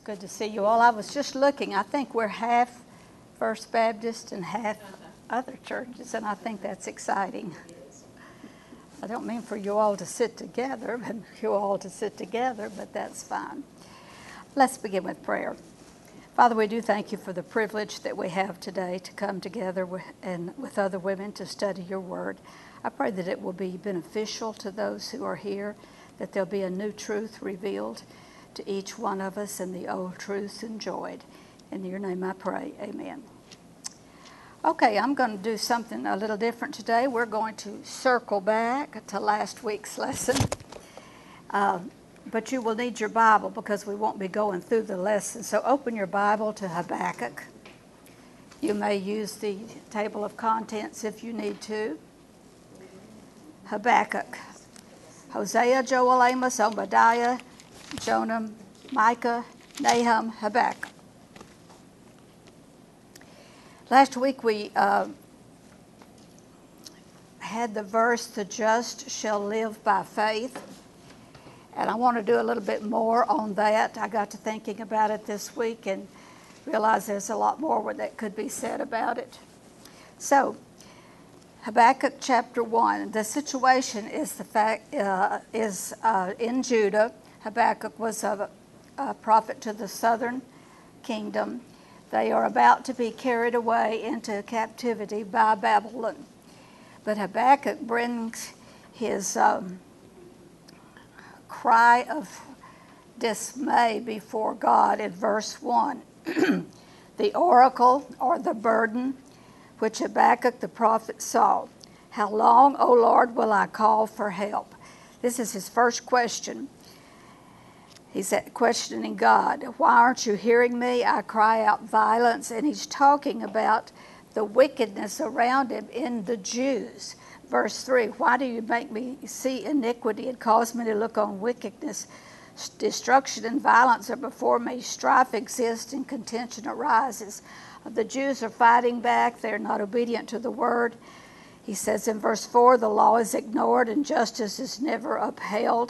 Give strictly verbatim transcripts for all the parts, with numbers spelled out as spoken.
Good to see you all. I was just looking. I think we're half First Baptist and half other churches, and I think that's exciting. I don't mean for you all to sit together, but you all to sit together, but that's fine. Let's begin with prayer. Father, we do thank you for the privilege that we have today to come together with, and with other women to study your word. I pray that it will be beneficial to those who are here, that there'll be a new truth revealed to each one of us and the old truths enjoyed. In your name I pray, amen. Okay, I'm going to do something a little different today. We're going to circle back to last week's lesson. Uh, but you will need your Bible because we won't be going through the lesson. So open your Bible to Habakkuk. You may use the table of contents if you need to. Habakkuk. Hosea, Joel, Amos, Obadiah, Jonah, Micah, Nahum, Habakkuk. Last week we uh, had the verse, the just shall live by faith. And I want to do a little bit more on that. I got to thinking about it this week and realized there's a lot more that could be said about it. So, Habakkuk chapter one. The situation is the fact uh, is uh, in Judah. Habakkuk was a, a prophet to the southern kingdom. They are about to be carried away into captivity by Babylon. But Habakkuk brings his um, cry of dismay before God in verse one. The oracle or the burden which Habakkuk the prophet saw. How long, O Lord, will I call for help? This is his first question. He's questioning God. Why aren't you hearing me? I cry out violence. And he's talking about the wickedness around him in the Jews. Verse three, why do you make me see iniquity and cause me to look on wickedness? Destruction and violence are before me. Strife exists and contention arises. The Jews are fighting back. They're not obedient to the word. He says in verse four, the law is ignored and justice is never upheld.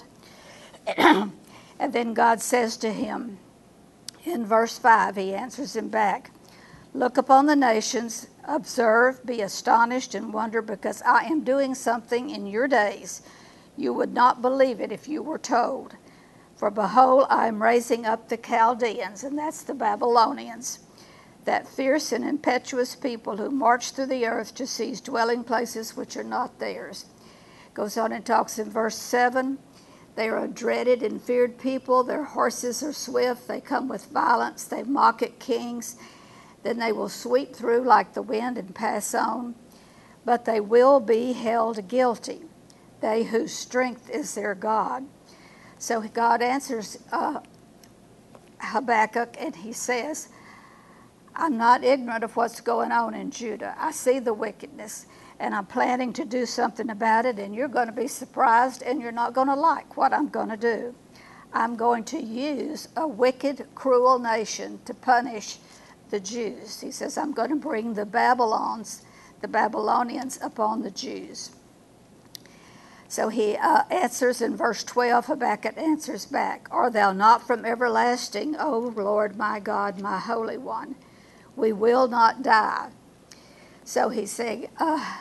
And then God says to him, in verse five, he answers him back, look upon the nations, observe, be astonished and wonder, because I am doing something in your days. You would not believe it if you were told. For behold, I am raising up the Chaldeans, and that's the Babylonians, that fierce and impetuous people who march through the earth to seize dwelling places which are not theirs. Goes on and talks in verse seven. They are a dreaded and feared people. Their horses are swift. They come with violence. They mock at kings. Then they will sweep through like the wind and pass on. But they will be held guilty, they whose strength is their God. So God answers uh, Habakkuk, and he says, I'm not ignorant of what's going on in Judah. I see the wickedness, and I'm planning to do something about it, and you're going to be surprised, and you're not going to like what I'm going to do. I'm going to use a wicked, cruel nation to punish the Jews. He says, I'm going to bring the Babylons, the Babylonians upon the Jews. So he uh, answers in verse twelve, Habakkuk answers back, Are thou not from everlasting, O Lord my God, my Holy One? We will not die. So he's saying, uh,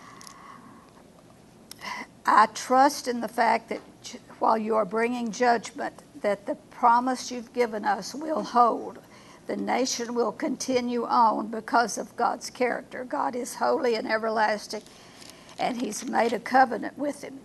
I trust in the fact that while you are bringing judgment, that the promise you've given us will hold. The nation will continue on because of God's character. God is holy and everlasting, and he's made a covenant with him.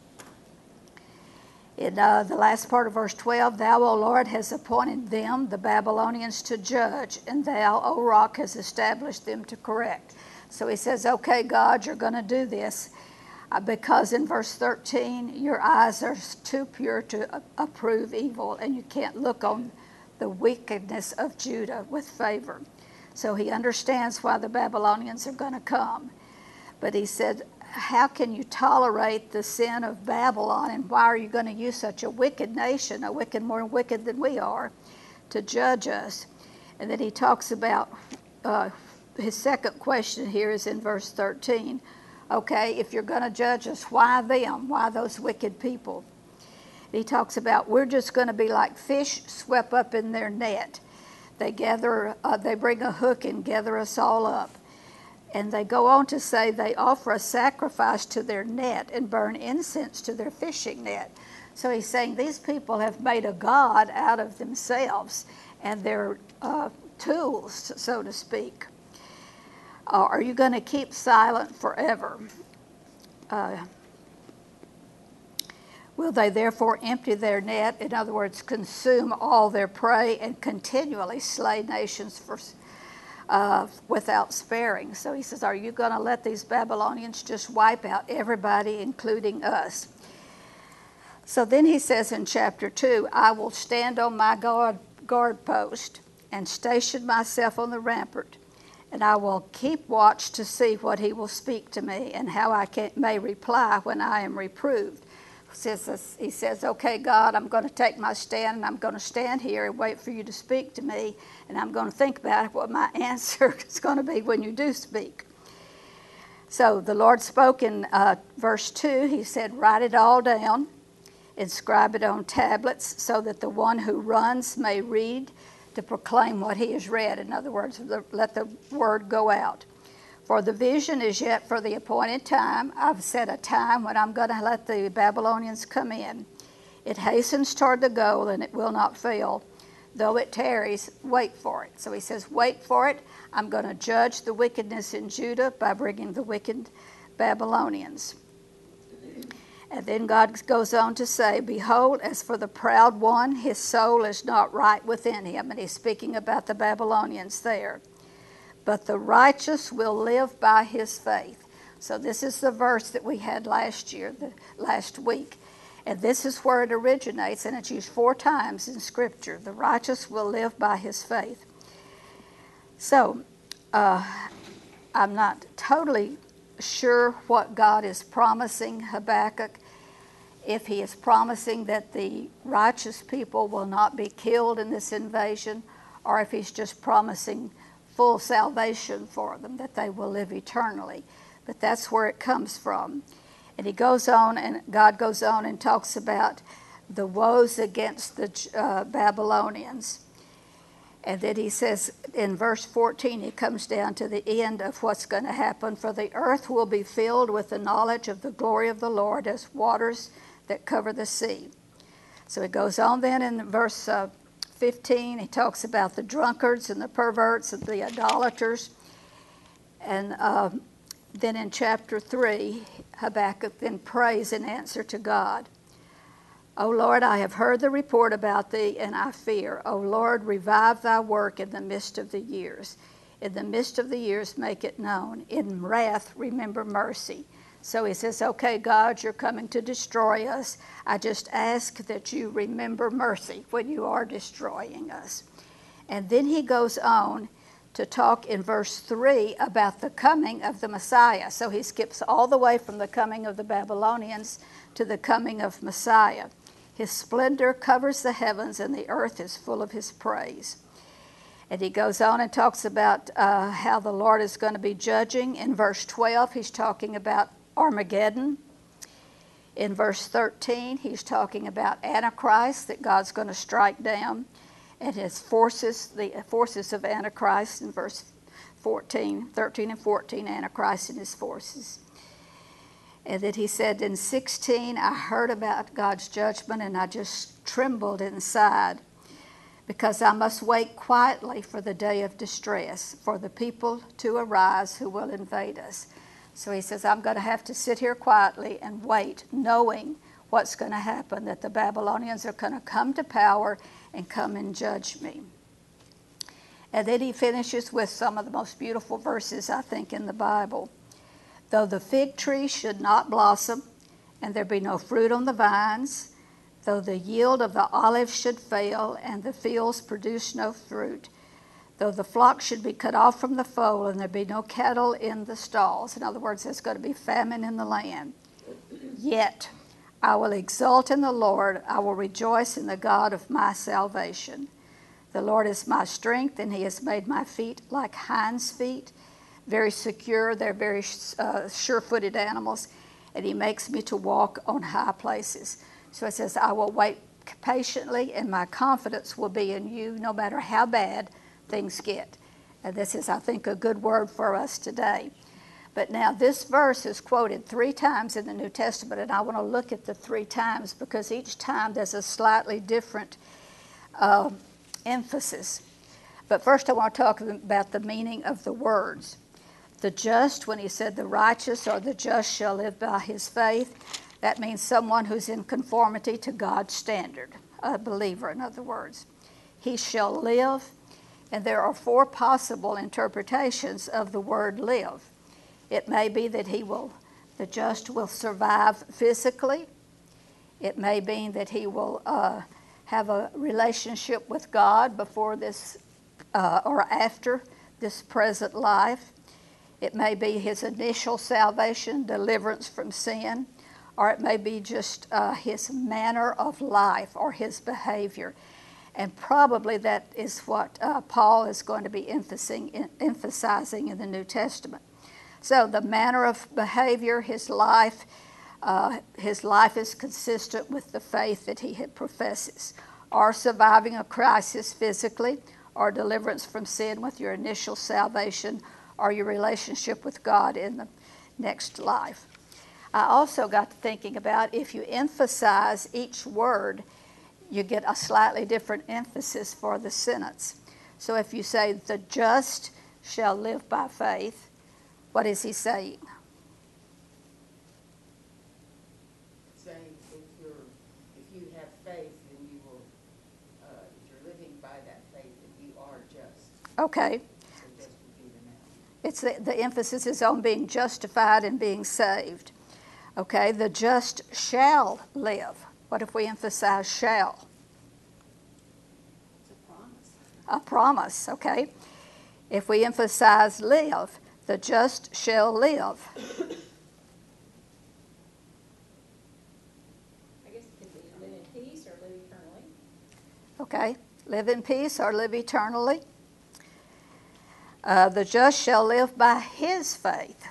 In uh, the last part of verse twelve, Thou, O Lord, has appointed them, the Babylonians, to judge, and Thou, O Rock, has established them to correct. So he says, okay, God, you're going to do this uh, because in verse thirteen, your eyes are too pure to uh, approve evil, and you can't look on the wickedness of Judah with favor. So he understands why the Babylonians are going to come. But he said, how can you tolerate the sin of Babylon, and why are you going to use such a wicked nation, a wicked more wicked than we are, to judge us? And then he talks about uh, his second question here is in verse thirteen. Okay, if you're going to judge us, why them? Why those wicked people? He talks about we're just going to be like fish swept up in their net. They gather, uh, they bring a hook and gather us all up. And they go on to say they offer a sacrifice to their net and burn incense to their fishing net. So he's saying these people have made a god out of themselves and their uh, tools, so to speak. Uh, are you going to keep silent forever? Uh, Will they therefore empty their net, in other words, consume all their prey and continually slay nations for, uh, without sparing? So he says, are you going to let these Babylonians just wipe out everybody, including us? So then he says in chapter two, I will stand on my guard, guard post and station myself on the rampart, and I will keep watch to see what he will speak to me and how I can, may reply when I am reproved. Says, he says, okay, God, I'm going to take my stand, and I'm going to stand here and wait for you to speak to me, and I'm going to think about what my answer is going to be when you do speak. So the Lord spoke in uh, verse two. He said, write it all down, inscribe it on tablets, so that the one who runs may read to proclaim what he has read. In other words, let the word go out. For the vision is yet for the appointed time. I've set a time when I'm going to let the Babylonians come in. It hastens toward the goal, and it will not fail. Though it tarries, wait for it. So he says, wait for it. I'm going to judge the wickedness in Judah by bringing the wicked Babylonians. And then God goes on to say, behold, as for the proud one, his soul is not right within him. And he's speaking about the Babylonians there. But the righteous will live by his faith. So this is the verse that we had last year, the last week. And this is where it originates, and it's used four times in Scripture. The righteous will live by his faith. So uh, I'm not totally sure what God is promising Habakkuk. If he is promising that the righteous people will not be killed in this invasion, or if he's just promising full salvation for them, that they will live eternally. But that's where it comes from. And he goes on, and God goes on and talks about the woes against the uh, Babylonians. And then he says in verse fourteen, he comes down to the end of what's going to happen. For the earth will be filled with the knowledge of the glory of the Lord as waters that cover the sea. So he goes on then in verse uh, fifteen, he talks about the drunkards and the perverts and the idolaters. And uh, then in chapter three, Habakkuk then prays in answer to God. O Lord, I have heard the report about thee, and I fear. O Lord, revive thy work in the midst of the years. In the midst of the years, make it known. In wrath, remember mercy. So he says, okay, God, you're coming to destroy us. I just ask that you remember mercy when you are destroying us. And then he goes on to talk in verse three about the coming of the Messiah. So he skips all the way from the coming of the Babylonians to the coming of Messiah. His splendor covers the heavens, and the earth is full of his praise. And he goes on and talks about uh, how the Lord is going to be judging. In verse twelve, he's talking about Armageddon. In verse thirteen, he's talking about Antichrist, that God's going to strike down, and his forces, the forces of Antichrist. In verse fourteen, thirteen and fourteen, Antichrist and his forces. And then he said in sixteen, I heard about God's judgment, and I just trembled inside, because I must wait quietly for the day of distress, for the people to arise who will invade us. So he says, I'm going to have to sit here quietly and wait, knowing what's going to happen, that the Babylonians are going to come to power and come and judge me. And then he finishes with some of the most beautiful verses, I think, in the Bible. Though the fig tree should not blossom, and there be no fruit on the vines, though the yield of the olive should fail, and the fields produce no fruit, though the flock should be cut off from the fold, and there be no cattle in the stalls. In other words, there's going to be famine in the land. Yet I will exult in the Lord, I will rejoice in the God of my salvation. The Lord is my strength, and he has made my feet like hinds' feet, very secure. They're very uh, sure-footed animals, and he makes me to walk on high places, So it says, I will wait patiently, and my confidence will be in you no matter how bad things get. And this is, I think, a good word for us today. But now this verse is quoted three times in the New Testament, and I want to look at the three times because each time there's a slightly different uh, emphasis. But first I want to talk about the meaning of the words. The just, when he said the righteous or the just shall live by his faith, that means someone who's in conformity to God's standard, a believer, in other words. He shall live, and there are four possible interpretations of the word live. It may be that he will, the just will survive physically. It may mean that he will uh, have a relationship with God before this uh, or after this present life. It may be his initial salvation, deliverance from sin, or it may be just uh, his manner of life or his behavior. And probably that is what uh, Paul is going to be emphasizing, emphasizing in the New Testament. So the manner of behavior, his life, uh, his life is consistent with the faith that he professes, or surviving a crisis physically, or deliverance from sin with your initial salvation, or your relationship with God in the next life. I also got to thinking about if you emphasize each word, you get a slightly different emphasis for the sentence. So if you say, the just shall live by faith, what is he saying? Saying if you're, if you have faith, then you will, uh, if you're living by that faith, then you are just. Okay. So just would be the noun. It's the, the emphasis is on being justified and being saved. Okay, the just shall live. What if we emphasize shall? It's a promise. A promise, okay. If we emphasize live, the just shall live. I guess it could be live in peace or live eternally. Okay, live in peace or live eternally. Uh, the just shall live by his faith.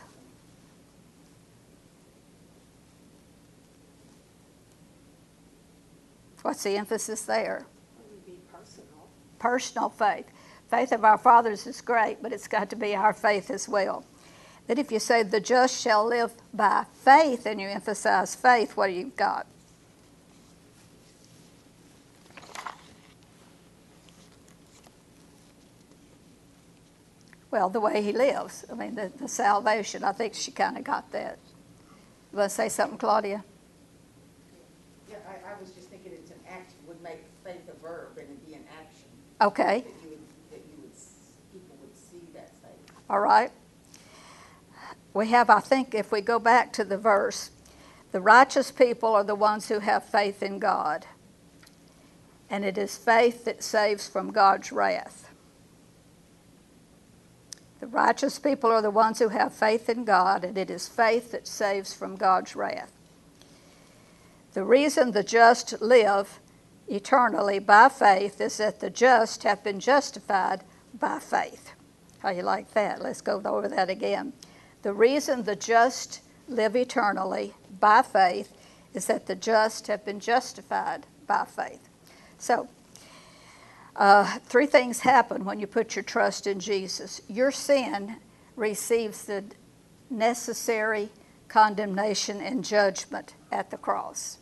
What's the emphasis there? It would be personal. Personal faith. Faith of our fathers is great, but it's got to be our faith as well. Then if you say the just shall live by faith and you emphasize faith, what do you got? Well, the way he lives. I mean, the, the salvation. I think she kind of got that. You want to say something, Claudia? Yeah, I, I was just thinking it's an action, would make faith a verb and it'd be an action. Okay. That you would, that you would, people would see that faith. All right. We have, I think, if we go back to the verse, the righteous people are the ones who have faith in God. And it is faith that saves from God's wrath. The righteous people are the ones who have faith in God, and it is faith that saves from God's wrath. The reason the just live eternally by faith is that the just have been justified by faith. How you like that? Let's go over that again. The reason the just live eternally by faith is that the just have been justified by faith. So, uh, three things happen when you put your trust in Jesus. Your sin receives the necessary condemnation and judgment at the cross.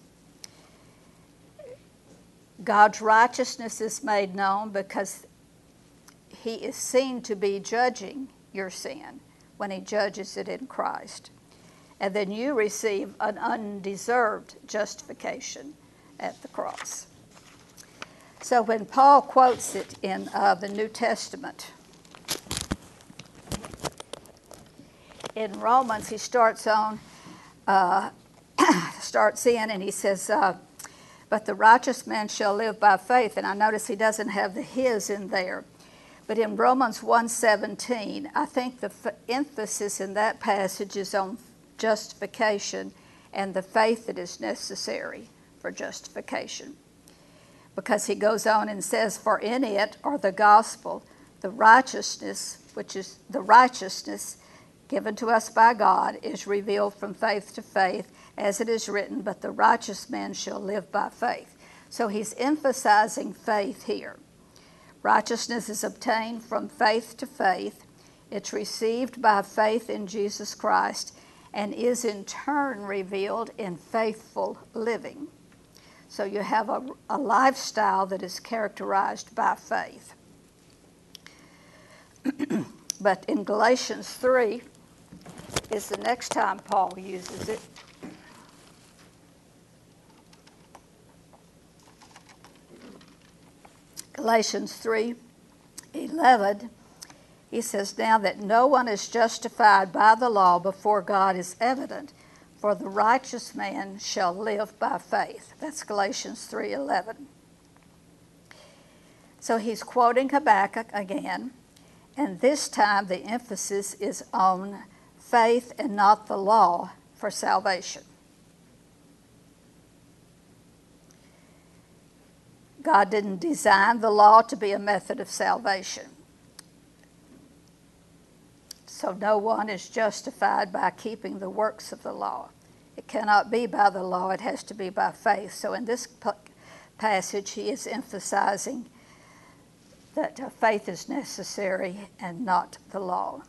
God's righteousness is made known because he is seen to be judging your sin when he judges it in Christ. And then you receive an undeserved justification at the cross. So when Paul quotes it in uh, the New Testament, in Romans, he starts on, uh, starts in and he says, uh, but the righteous man shall live by faith. And I notice he doesn't have the his in there. But in Romans one seventeen, I think the f- emphasis in that passage is on justification and the faith that is necessary for justification. Because he goes on and says, for in it, or the gospel, the righteousness, which is the righteousness, given to us by God is revealed from faith to faith, as it is written, but the righteous man shall live by faith. So he's emphasizing faith here. Righteousness is obtained from faith to faith. It's received by faith in Jesus Christ and is in turn revealed in faithful living. So you have a, a lifestyle that is characterized by faith. But in Galatians three is the next time Paul uses it. Galatians three eleven, he says, now that no one is justified by the law before God is evident, for the righteous man shall live by faith. That's Galatians three eleven. So he's quoting Habakkuk again, and this time the emphasis is on faith and not the law for salvation. God didn't design the law to be a method of salvation. So no one is justified by keeping the works of the law. It cannot be by the law, it has to be by faith. So in this passage, he is emphasizing that faith is necessary and not the law.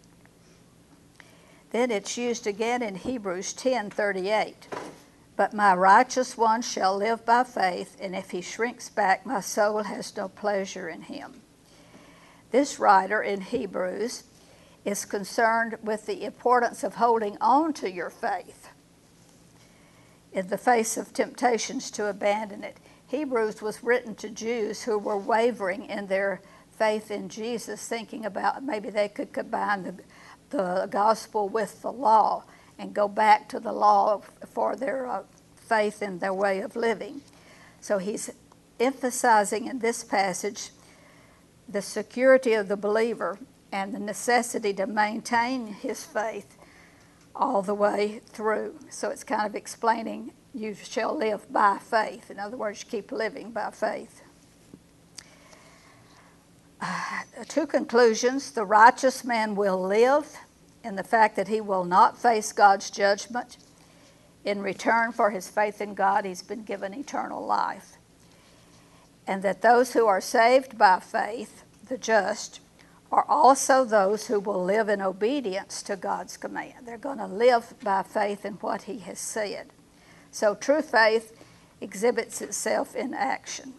Then it's used again in Hebrews ten thirty-eight. But my righteous one shall live by faith, and if he shrinks back, my soul has no pleasure in him. This writer in Hebrews is concerned with the importance of holding on to your faith in the face of temptations to abandon it. Hebrews was written to Jews who were wavering in their faith in Jesus, thinking about maybe they could combine the, the gospel with the law and go back to the law for their uh, faith in their way of living. So he's emphasizing in this passage the security of the believer and the necessity to maintain his faith all the way through. So it's kind of explaining you shall live by faith. In other words, keep living by faith. Uh, two conclusions. The righteous man will live in the fact that he will not face God's judgment. In return for his faith in God, he's been given eternal life. And that those who are saved by faith, the just, are also those who will live in obedience to God's command. They're going to live by faith in what he has said. So true faith exhibits itself in action.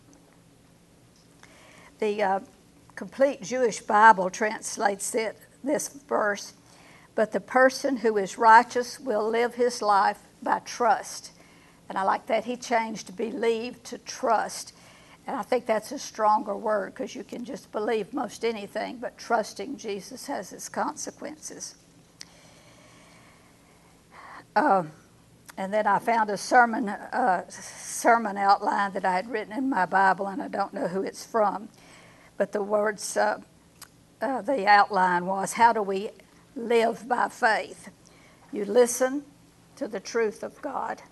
The uh, Complete Jewish Bible translates it, this verse, but the person who is righteous will live his life by trust. And I like that he changed believe to trust. And I think that's a stronger word because you can just believe most anything, but trusting Jesus has its consequences. Uh, and then I found a sermon, uh, sermon outline that I had written in my Bible, and I don't know who it's from. But the words, uh, uh, the outline was, how do we live by faith? You listen to the truth of God.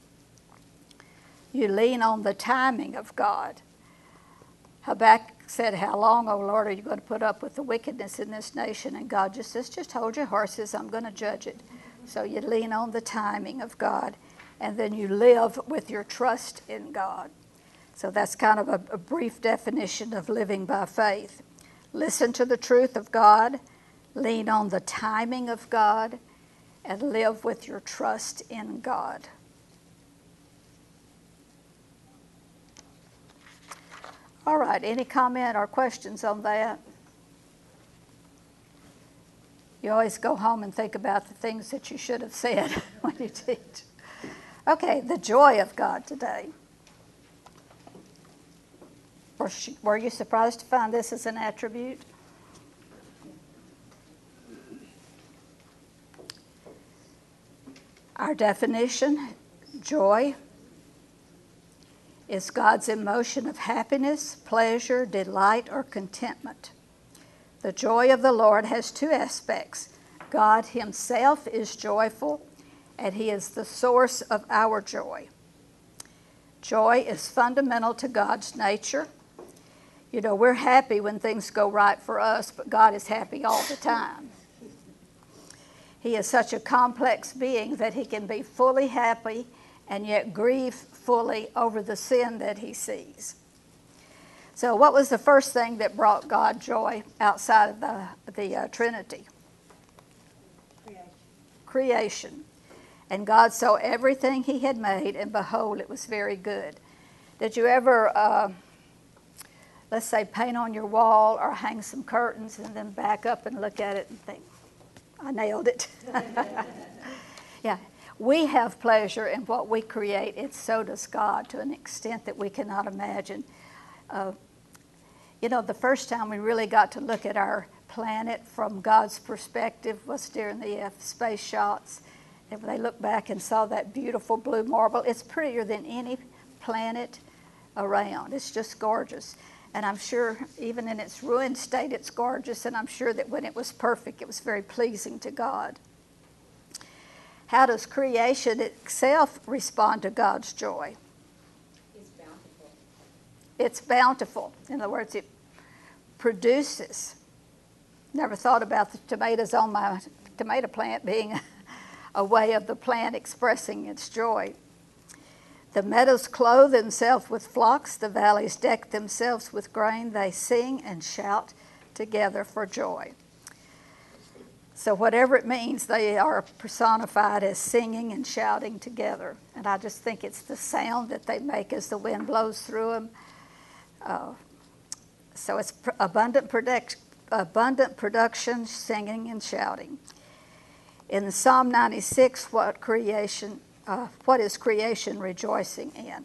You lean on the timing of God. Habakkuk said, how long, O Lord, are you going to put up with the wickedness in this nation? And God just says, just hold your horses, I'm going to judge it. So you lean on the timing of God, and then you live with your trust in God. So that's kind of a, a brief definition of living by faith. Listen to the truth of God, lean on the timing of God, and live with your trust in God. All right, any comment or questions on that? You always go home and think about the things that you should have said when you teach. Okay, the joy of God today. Were, she, were you surprised to find this as an attribute? Our definition, joy, is God's emotion of happiness, pleasure, delight, or contentment. The joy of the Lord has two aspects. God himself is joyful, and he is the source of our joy. Joy is fundamental to God's nature. You know, we're happy when things go right for us, but God is happy all the time. He is such a complex being that he can be fully happy and yet grieve fully over the sin that he sees. So what was the first thing that brought God joy outside of the, the uh, Trinity? Creation. Creation. And God saw everything he had made, and behold, it was very good. Did you ever, uh, let's say, paint on your wall or hang some curtains and then back up and look at it and think, I nailed it? Yeah. We have pleasure in what we create, and so does God to an extent that we cannot imagine. Uh, you know, the first time we really got to look at our planet from God's perspective was during the uh, space shots. And when they looked back and saw that beautiful blue marble, it's prettier than any planet around. It's just gorgeous. And I'm sure even in its ruined state, it's gorgeous. And I'm sure that when it was perfect, it was very pleasing to God. How does creation itself respond to God's joy? It's bountiful. It's bountiful. In other words, it produces. Never thought about the tomatoes on my tomato plant being a way of the plant expressing its joy. The meadows clothe themselves with flocks. The valleys deck themselves with grain. They sing and shout together for joy. So whatever it means, they are personified as singing and shouting together. And I just think it's the sound that they make as the wind blows through them. Uh, so it's pr- abundant, product- abundant production, singing and shouting. In Psalm ninety-six, what creation, uh, what is creation rejoicing in?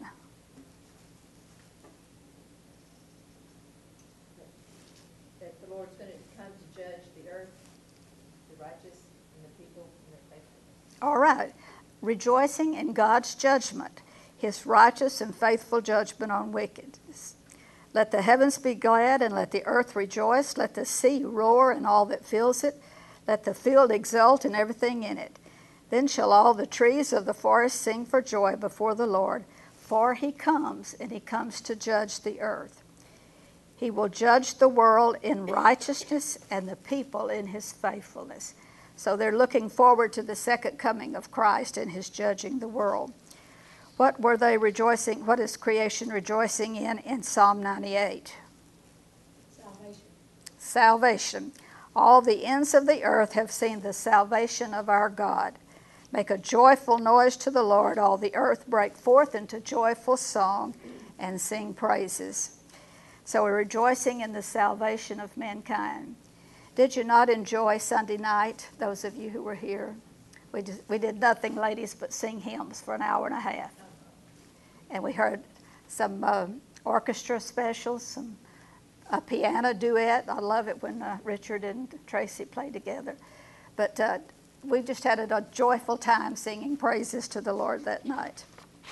That the Lord's going to come to judge the earth, the righteous and the people and their faithfulness. All right. Rejoicing in God's judgment, his righteous and faithful judgment on wickedness. Let the heavens be glad and let the earth rejoice. Let the sea roar and all that fills it. Let the field exult and everything in it. Then shall all the trees of the forest sing for joy before the Lord, for he comes, and he comes to judge the earth. He will judge the world in righteousness and the people in his faithfulness. So they're looking forward to the second coming of Christ and his judging the world. What were they rejoicing? What is creation rejoicing in in Psalm ninety-eight? Salvation. Salvation. All the ends of the earth have seen the salvation of our God. Make a joyful noise to the Lord, all the earth. Break forth into joyful song and sing praises. So we're rejoicing in the salvation of mankind. Did you not enjoy Sunday night, those of you who were here? We, just, we did nothing, ladies, but sing hymns for an hour and a half. And we heard some uh, orchestra specials, some a piano duet. I love it when uh, Richard and Tracy play together. But uh, we just had a, a joyful time singing praises to the Lord that night.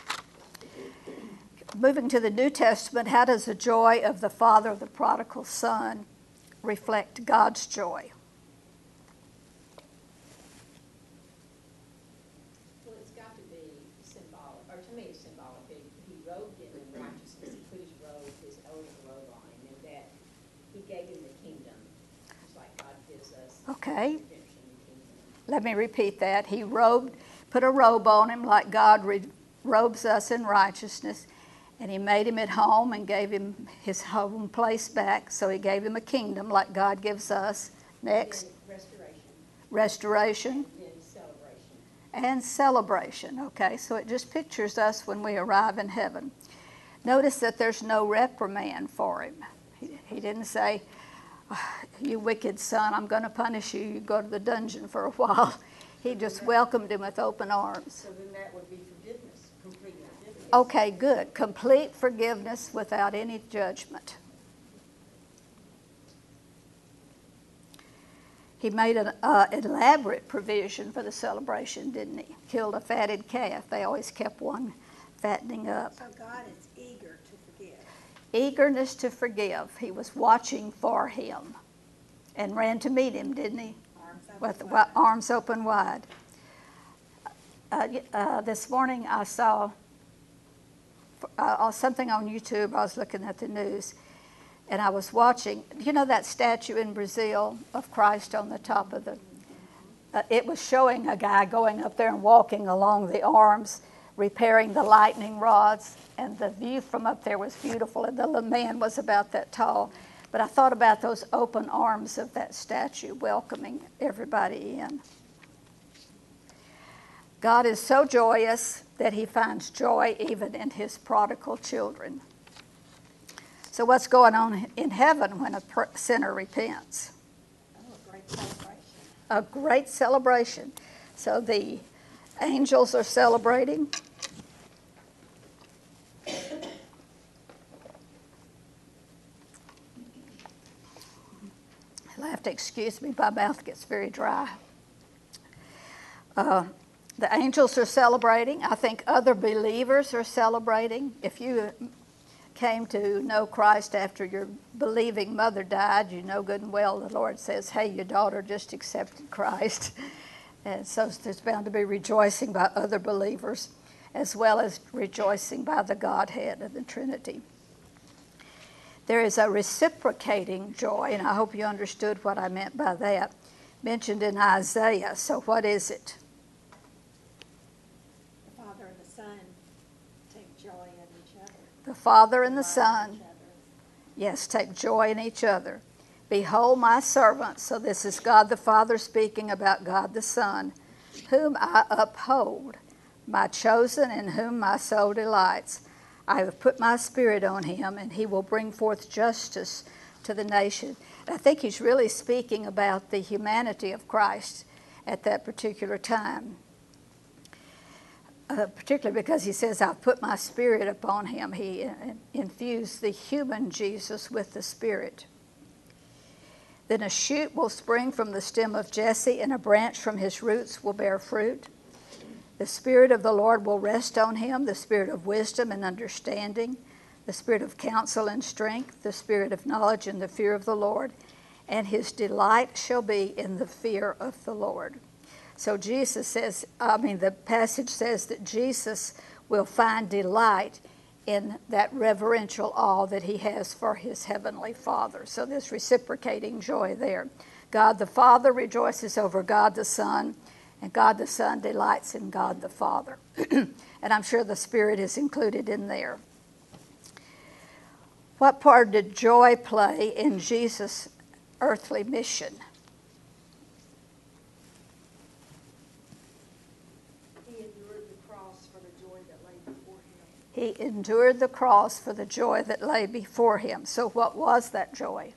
Moving to the New Testament, how does the joy of the father of the prodigal son reflect God's joy? Well, it's got to be symbolic, or to me it's symbolic. He, he robed him in righteousness. He put his robe, his own robe on him, and that he gave him the kingdom, just like God gives us Okay. redemption and kingdom. Let me repeat that. He robed, put a robe on him like God re- robes us in righteousness. And he made him at home and gave him his home place back. So he gave him a kingdom like God gives us. Next, And then restoration. restoration And then celebration. and celebration. Okay, so it just pictures us when we arrive in heaven. Notice that there's no reprimand for him. He, he didn't say, you wicked son, I'm going to punish you. You go to the dungeon for a while. He just welcomed him with open arms. So then that would be forgiveness, complete forgiveness. Okay, good. Complete forgiveness without any judgment. He made an uh, elaborate provision for the celebration, didn't he? Killed a fatted calf. They always kept one fattening up. So God is eager to forgive. Eagerness to forgive. He was watching for him and ran to meet him, didn't he? Arms open With wide. wi- arms open wide. Uh, y- uh, this morning I saw uh, something on YouTube. I was looking at the news, and I was watching. You know that statue in Brazil of Christ on the top of the uh, it was showing a guy going up there and walking along the arms, repairing the lightning rods, and the view from up there was beautiful, and the little man was about that tall. But I thought about those open arms of that statue welcoming everybody in. God is so joyous that he finds joy even in his prodigal children. So what's going on in heaven when a sinner repents? Oh, a great celebration. A great celebration. So the angels are celebrating. You'll have to excuse me, my mouth gets very dry. Uh, the angels are celebrating. I think other believers are celebrating. If you came to know Christ after your believing mother died, you know good and well the Lord says, hey, your daughter just accepted Christ. And so there's bound to be rejoicing by other believers as well as rejoicing by the Godhead of the Trinity. There is a reciprocating joy, and I hope you understood what I meant by that, mentioned in Isaiah. So what is it? The Father and the Son take joy in each other. The Father and the Delight in Son, each other. yes, take joy in each other. Behold my servant, so this is God the Father speaking about God the Son, whom I uphold, my chosen in whom my soul delights. I have put my spirit on him, and he will bring forth justice to the nation. And I think he's really speaking about the humanity of Christ at that particular time. Uh, particularly because he says, I've put my spirit upon him. He uh, infused the human Jesus with the spirit. Then a shoot will spring from the stem of Jesse, and a branch from his roots will bear fruit. The Spirit of the Lord will rest on him, the spirit of wisdom and understanding, the spirit of counsel and strength, the spirit of knowledge and the fear of the Lord, and his delight shall be in the fear of the Lord. So Jesus says, I mean, the passage says that Jesus will find delight in that reverential awe that he has for his heavenly Father. So this reciprocating joy there. God the Father rejoices over God the Son, and God the Son delights in God the Father. And I'm sure the Spirit is included in there. What part did joy play in Jesus' earthly mission? He endured the cross for the joy that lay before him. He endured the cross for the joy that lay before him. So what was that joy?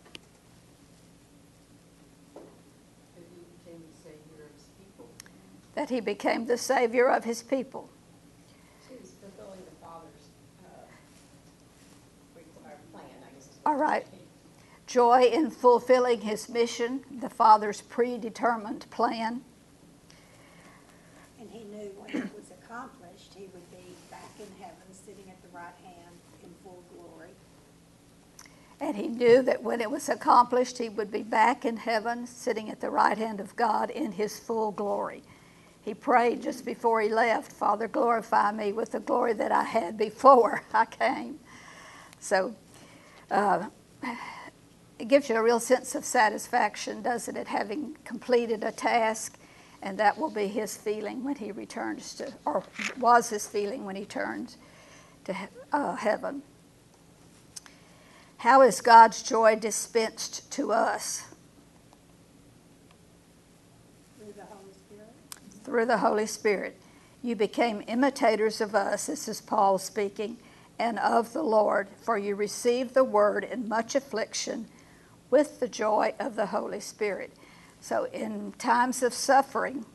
That he became the Savior of his people. She was fulfilling the Father's uh, required plan, I guess. Is what All right. Joy in fulfilling his mission, the Father's predetermined plan. And he knew when it was accomplished, he would be back in heaven, sitting at the right hand in full glory. And he knew that when it was accomplished, he would be back in heaven, sitting at the right hand of God in his full glory. He prayed just before he left, Father, glorify me with the glory that I had before I came. So uh, it gives you a real sense of satisfaction, doesn't it, having completed a task, and that will be his feeling when he returns to, or was his feeling when he turned to uh, heaven. How is God's joy dispensed to us? Through the Holy Spirit. Through the Holy Spirit. You became imitators of us, this is Paul speaking, and of the Lord, for you received the word in much affliction with the joy of the Holy Spirit. So in times of suffering,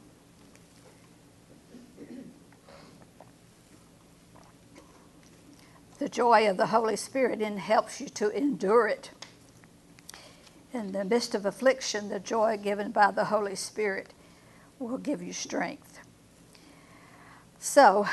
the joy of the Holy Spirit in helps you to endure it. In the midst of affliction, the joy given by the Holy Spirit will give you strength. So,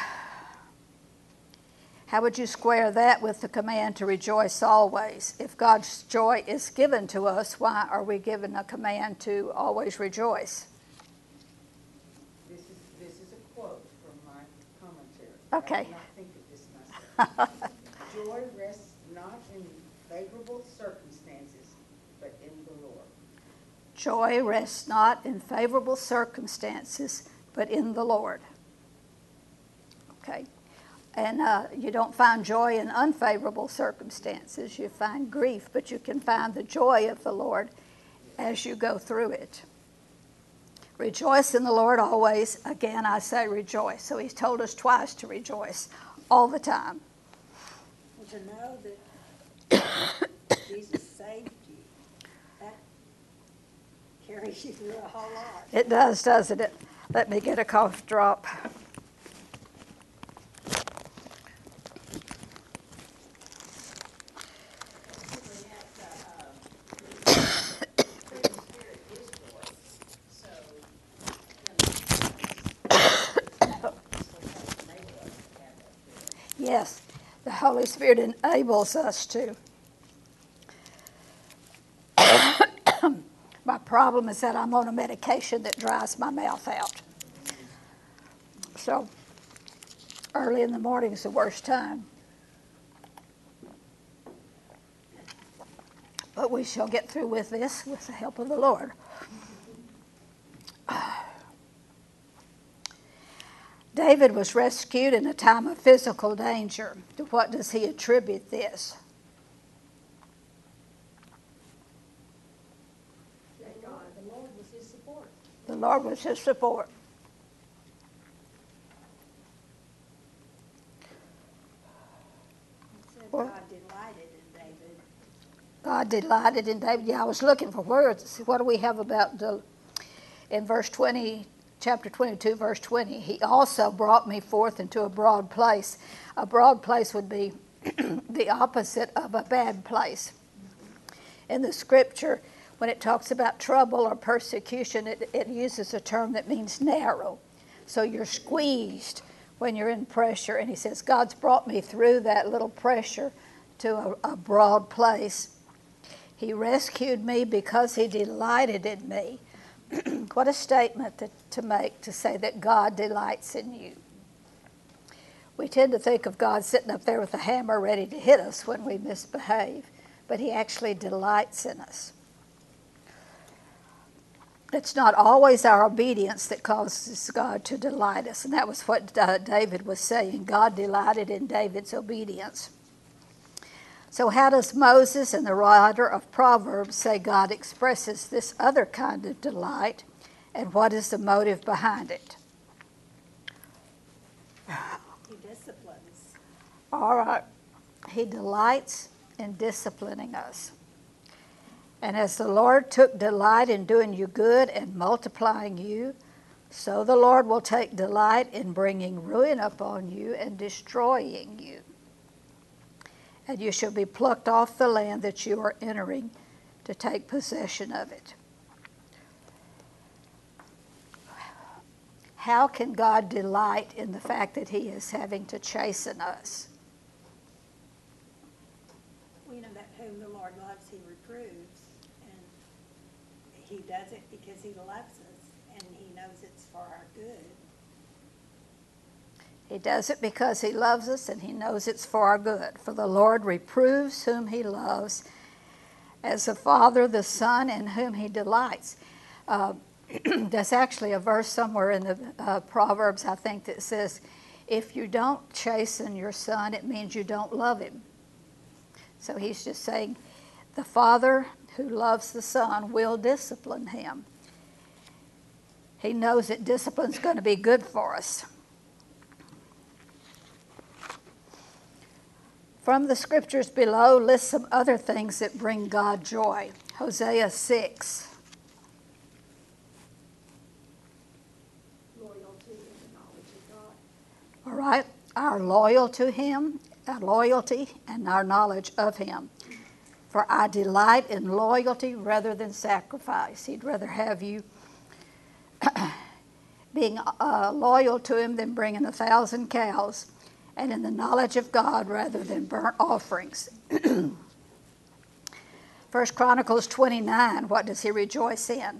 how would you square that with the command to rejoice always? If God's joy is given to us, why are we given a command to always rejoice? This is, this is a quote from my commentary. Okay. I did not think of this myself. Joy rests not in favorable circumstances, but in the Lord. joy rests not in favorable circumstances, but in the Lord. Okay? And uh, you don't find joy in unfavorable circumstances. You find grief, but you can find the joy of the Lord as you go through it. Rejoice in the Lord always. Again, I say rejoice. So he's told us twice to rejoice all the time. And to know that Jesus saved you, that carries you through a whole lot. It does, doesn't it? Let me get a cough drop. Yes, the Holy Spirit enables us to. My problem is that I'm on a medication that dries my mouth out. So early in the morning is the worst time. But we shall get through with this with the help of the Lord. David was rescued in a time of physical danger. To what does he attribute this? That God, the Lord was his support. The Lord was his support. It said Well- God delighted in David. God delighted in David. Yeah, I was looking for words to see what do we have about the, in verse twenty, chapter twenty-two, verse twenty. He also brought me forth into a broad place. A broad place would be the opposite of a bad place. In the scripture, when it talks about trouble or persecution, it, it uses a term that means narrow. So you're squeezed when you're in pressure. And he says, God's brought me through that little pressure to a, a broad place. He rescued me because he delighted in me. What a statement to, to make, to say that God delights in you. We tend to think of God sitting up there with a hammer ready to hit us when we misbehave, but he actually delights in us. It's not always our obedience that causes God to delight us, and that was what uh, David was saying. God delighted in David's obedience. So how does Moses and the writer of Proverbs say God expresses this other kind of delight, and what is the motive behind it? He disciplines. All right. He delights in disciplining us. And as the Lord took delight in doing you good and multiplying you, so the Lord will take delight in bringing ruin upon you and destroying you. And you shall be plucked off the land that you are entering to take possession of it. How can God delight in the fact that he is having to chasten us? We know that whom the Lord loves, he reproves. And he does it because he loves us, and he knows it's for our good. He does it because he loves us and he knows it's for our good. For the Lord reproves whom he loves, as the Father the Son in whom he delights. Uh, there's actually a verse somewhere in the uh, Proverbs, I think, that says, if you don't chasten your son, it means you don't love him. So he's just saying, the Father who loves the Son will discipline him. He knows that discipline's going to be good for us. From the scriptures below, list some other things that bring God joy. Hosea six. Loyalty and the knowledge of God. All right, our loyal to him, our loyalty and our knowledge of him. For I delight in loyalty rather than sacrifice. He'd rather have you being uh, loyal to him than bringing a thousand cows, and in the knowledge of God rather than burnt offerings. First Chronicles twenty-nine, what does he rejoice in?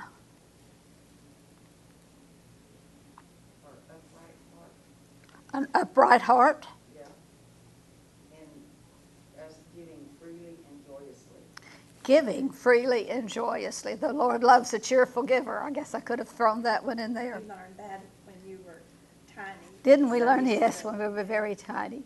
Or upright heart, An upright heart. yeah. And us giving freely and joyously. Giving freely and joyously. The Lord loves a cheerful giver. I guess I could have thrown that one in there. We learned that when you were tiny. Didn't we learn? Sunday Yes, school. when we were very tiny.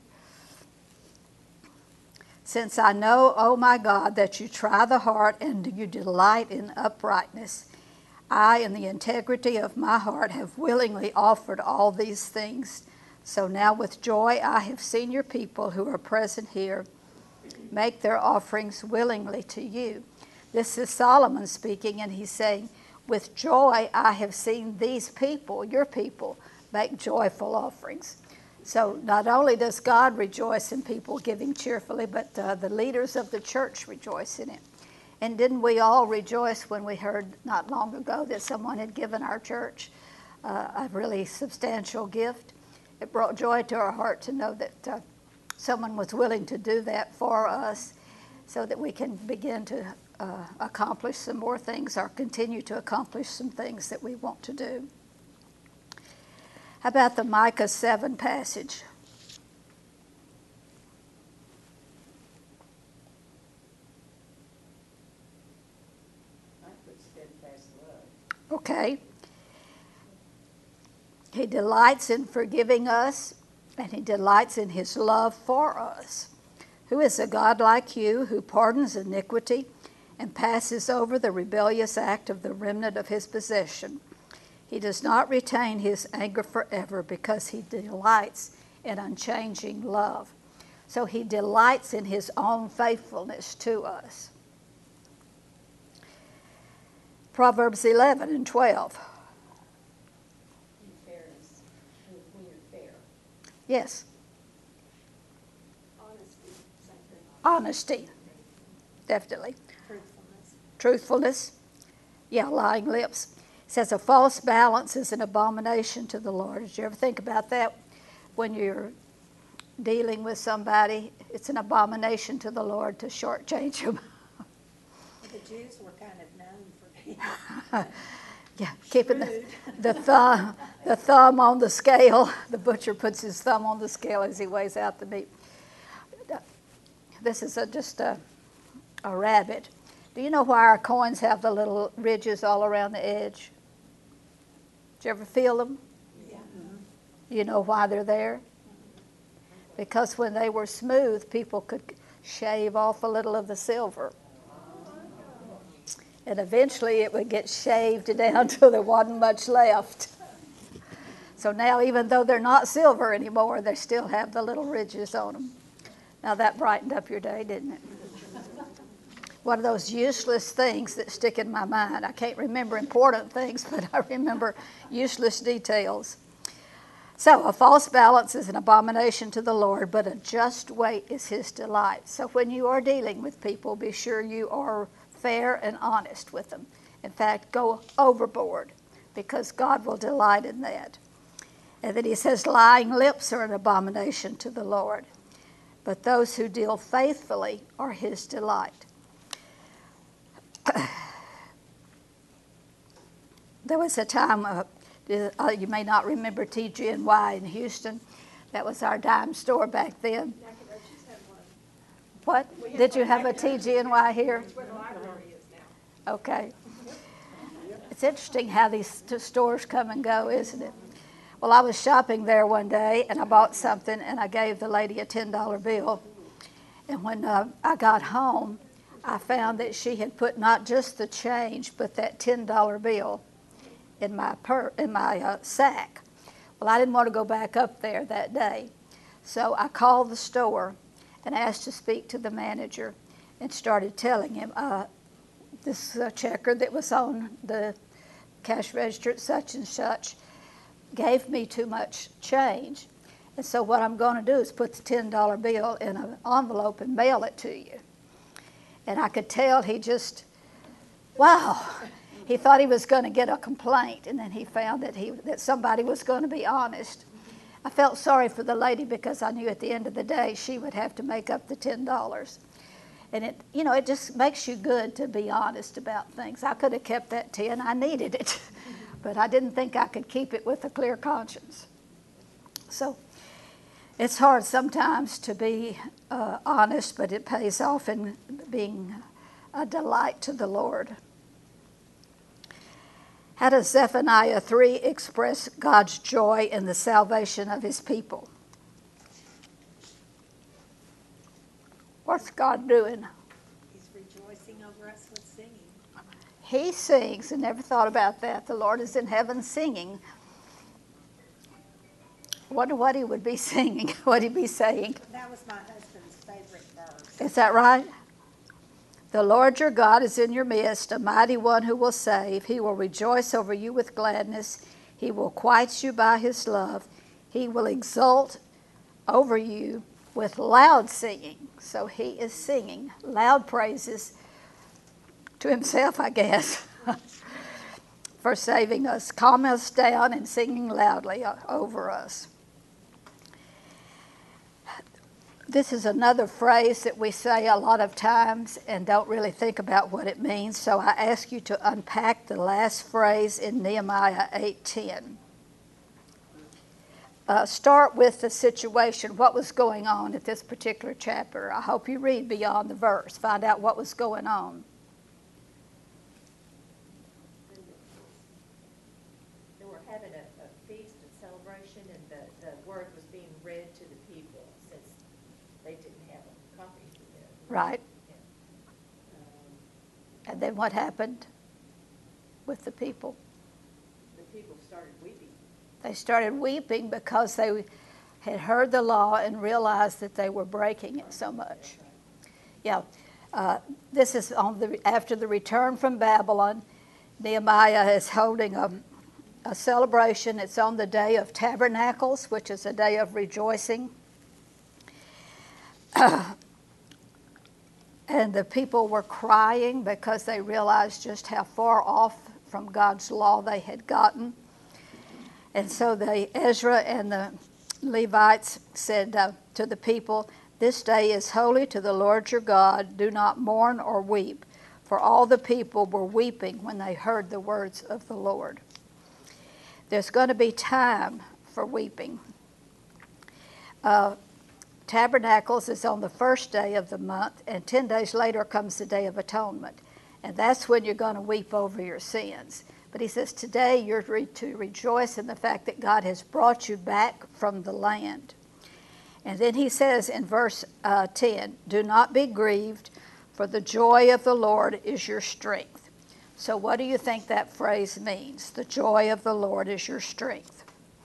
Since I know, oh my God, that you try the heart and you delight in uprightness, I, in the integrity of my heart, have willingly offered all these things. So now with joy I have seen your people who are present here make their offerings willingly to you. This is Solomon speaking, and he's saying, with joy I have seen these people, your people, make joyful offerings. So not only does God rejoice in people giving cheerfully, but uh, the leaders of the church rejoice in it. And didn't we all rejoice when we heard not long ago that someone had given our church uh, a really substantial gift? It brought joy to our heart to know that uh, someone was willing to do that for us so that we can begin to uh, accomplish some more things or continue to accomplish some things that we want to do. How about the Micah seven passage? I put steadfast love. Okay. He delights in forgiving us, and he delights in his love for us. Who is a God like you, who pardons iniquity and passes over the rebellious act of the remnant of his possession? He does not retain his anger forever because he delights in unchanging love. So he delights in his own faithfulness to us. Proverbs eleven and twelve. In fairness, when when you're fair. Yes, Honesty, same thing. honesty, definitely. Truthfulness. Truthfulness, yeah, lying lips. It says a false balance is an abomination to the Lord. Did you ever think about that? When you're dealing with somebody, it's an abomination to the Lord to shortchange them. The Jews were kind of known for being Yeah, keeping the, rude. the thumb, the thumb on the scale. The butcher puts his thumb on the scale as he weighs out the meat. This is a, just a, a rabbit. Do you know why our coins have the little ridges all around the edge? Did you ever feel them? Yeah. You know why they're there? Because when they were smooth, people could shave off a little of the silver. And eventually it would get shaved down till there wasn't much left. So now, even though they're not silver anymore, they still have the little ridges on them. Now that brightened up your day, didn't it? One of those useless things that stick in my mind. I can't remember important things, but I remember useless details. So a false balance is an abomination to the Lord, but a just weight is his delight. So when you are dealing with people, be sure you are fair and honest with them. In fact, go overboard, because God will delight in that. And then he says, lying lips are an abomination to the Lord, but those who deal faithfully are his delight. There was a time, uh, uh, you may not remember T G and Y in Houston. That was our dime store back then. Nacogdoches had one. What? We had Did you one have a back T G and Y here? It's where the library is now. Okay. It's interesting how these t- stores come and go, isn't it? Well, I was shopping there one day, and I bought something, and I gave the lady a ten dollar bill. And when uh, I got home, I found that she had put not just the change, but that ten dollar bill in my per- in my uh, sack. Well, I didn't want to go back up there that day. So I called the store and asked to speak to the manager and started telling him, uh, this uh, checker that was on the cash register at such and such gave me too much change. And so what I'm going to do is put the ten dollar bill in an envelope and mail it to you. And I could tell he just, wow, he thought he was going to get a complaint, and then he found that he that somebody was going to be honest. I felt sorry for the lady because I knew at the end of the day she would have to make up the ten dollars. And it, you know, it just makes you good to be honest about things. I could have kept that ten, I needed it, but I didn't think I could keep it with a clear conscience. So it's hard sometimes to be uh, honest, but it pays off in being a delight to the Lord. How does Zephaniah three express God's joy in the salvation of his people? What's God doing? He's rejoicing over us with singing. He sings, and never thought about that. The Lord is in heaven singing. Wonder what he would be singing, what he'd be saying. That was my husband's favorite verse. Is that right? The Lord your God is in your midst, a mighty one who will save. He will rejoice over you with gladness. He will quiet you by his love. He will exult over you with loud singing. So he is singing loud praises to himself, I guess, for saving us, calming us down and singing loudly over us. This is another phrase that we say a lot of times and don't really think about what it means. So I ask you to unpack the last phrase in Nehemiah eight ten. Uh, start with the situation, what was going on at this particular chapter. I hope you read beyond the verse. Find out what was going on. They were having a, a feast and celebration, and the, the word was being read to the people since they didn't have a copy of it. Right. Um, And then what happened with the people? The people started weeping. They started weeping because they had heard the law and realized that they were breaking it so much. Yeah, uh, this is on the after the return from Babylon. Nehemiah is holding a, a celebration. It's on the Day of Tabernacles, which is a day of rejoicing. And the people were crying because they realized just how far off from God's law they had gotten. And so the Ezra and the Levites said uh, to the people, "This day is holy to the Lord your God. Do not mourn or weep." For all the people were weeping when they heard the words of the Lord. There's going to be time for weeping. Uh, Tabernacles is on the first day of the month, and ten days later comes the Day of Atonement. And that's when you're going to weep over your sins. But he says, today you're re- to rejoice in the fact that God has brought you back from the land. And then he says in verse uh, ten, "Do not be grieved, for the joy of the Lord is your strength." So what do you think that phrase means? The joy of the Lord is your strength.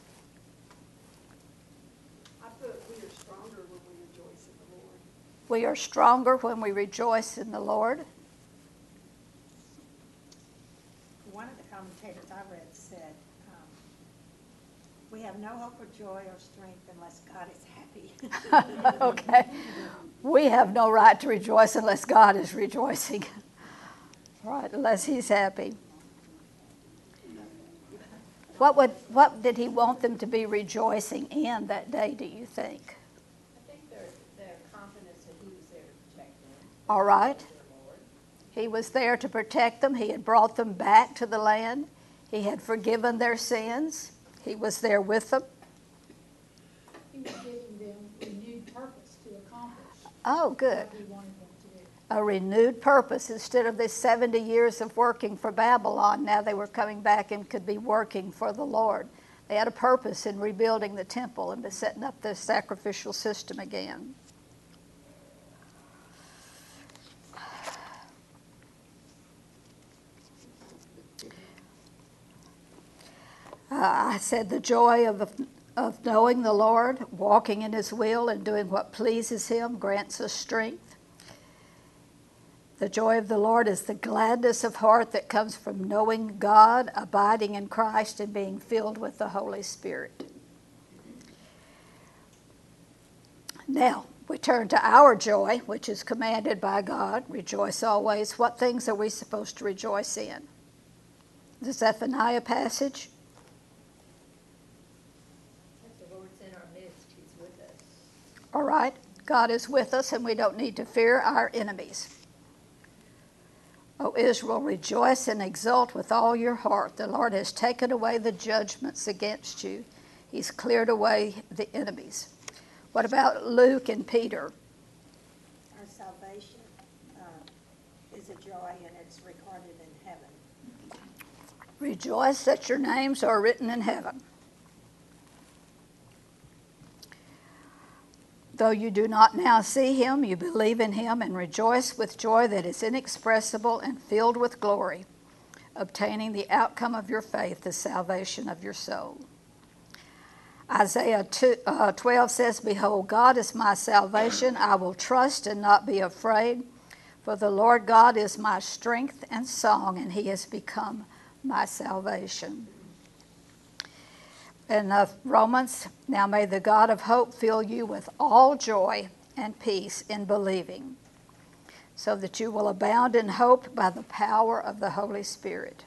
I put, we are stronger when we rejoice in the Lord. We are stronger when we rejoice in the Lord. One of the commentators I read said, um, we have no hope or joy or strength unless God is happy. Okay. We have no right to rejoice unless God is rejoicing. Right, unless he's happy. What would what did he want them to be rejoicing in that day, do you think? I think their, their confidence that he was there to protect them. All right. Their Lord. He was there to protect them. He had brought them back to the land. He had forgiven their sins. He was there with them. He was giving them renewed purpose to accomplish Oh, good. what he wanted them to do. A renewed purpose. Instead of this seventy years of working for Babylon, now they were coming back and could be working for the Lord. They had a purpose in rebuilding the temple and setting up the sacrificial system again. Uh, I said the joy of, of knowing the Lord, walking in his will and doing what pleases him grants us strength. The joy of the Lord is the gladness of heart that comes from knowing God, abiding in Christ, and being filled with the Holy Spirit. Now, we turn to our joy, which is commanded by God. Rejoice always. What things are we supposed to rejoice in? The Zephaniah passage. As the Lord's in our midst, he's with us. All right. God is with us, and we don't need to fear our enemies. O Israel, rejoice and exult with all your heart. The Lord has taken away the judgments against you. He's cleared away the enemies. What about Luke and Peter? Our salvation uh, is is a joy, and it's recorded in heaven. Rejoice that your names are written in heaven. Though you do not now see him, you believe in him and rejoice with joy that is inexpressible and filled with glory, obtaining the outcome of your faith, the salvation of your soul. Isaiah two, uh, twelve says, Behold, God is my salvation. I will trust and not be afraid, for the Lord God is my strength and song, and he has become my salvation. In uh, Romans, now may the God of hope fill you with all joy and peace in believing, so that you will abound in hope by the power of the Holy Spirit.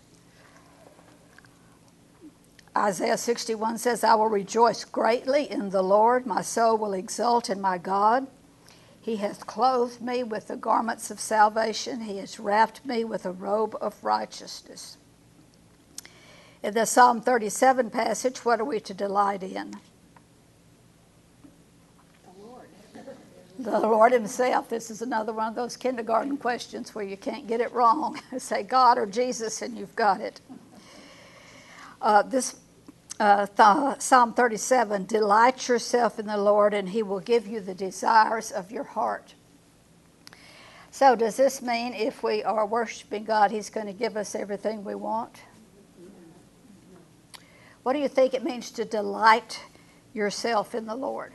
Isaiah sixty-one says, I will rejoice greatly in the Lord. My soul will exult in my God. He hath clothed me with the garments of salvation. He has wrapped me with a robe of righteousness. In the Psalm thirty-seven passage, what are we to delight in? The Lord. The Lord himself. This is another one of those kindergarten questions where you can't get it wrong. Say God or Jesus and you've got it. Uh, this uh, th- Psalm thirty-seven, delight yourself in the Lord and he will give you the desires of your heart. So does this mean if we are worshiping God, he's going to give us everything we want? What do you think it means to delight yourself in the Lord?